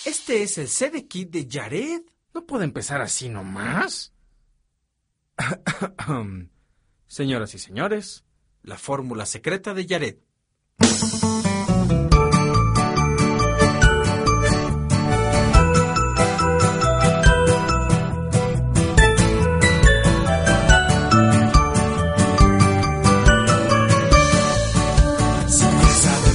Este es el CD Kit de Jared. ¿No puede empezar así nomás? Señoras y señores, la fórmula secreta de Jared.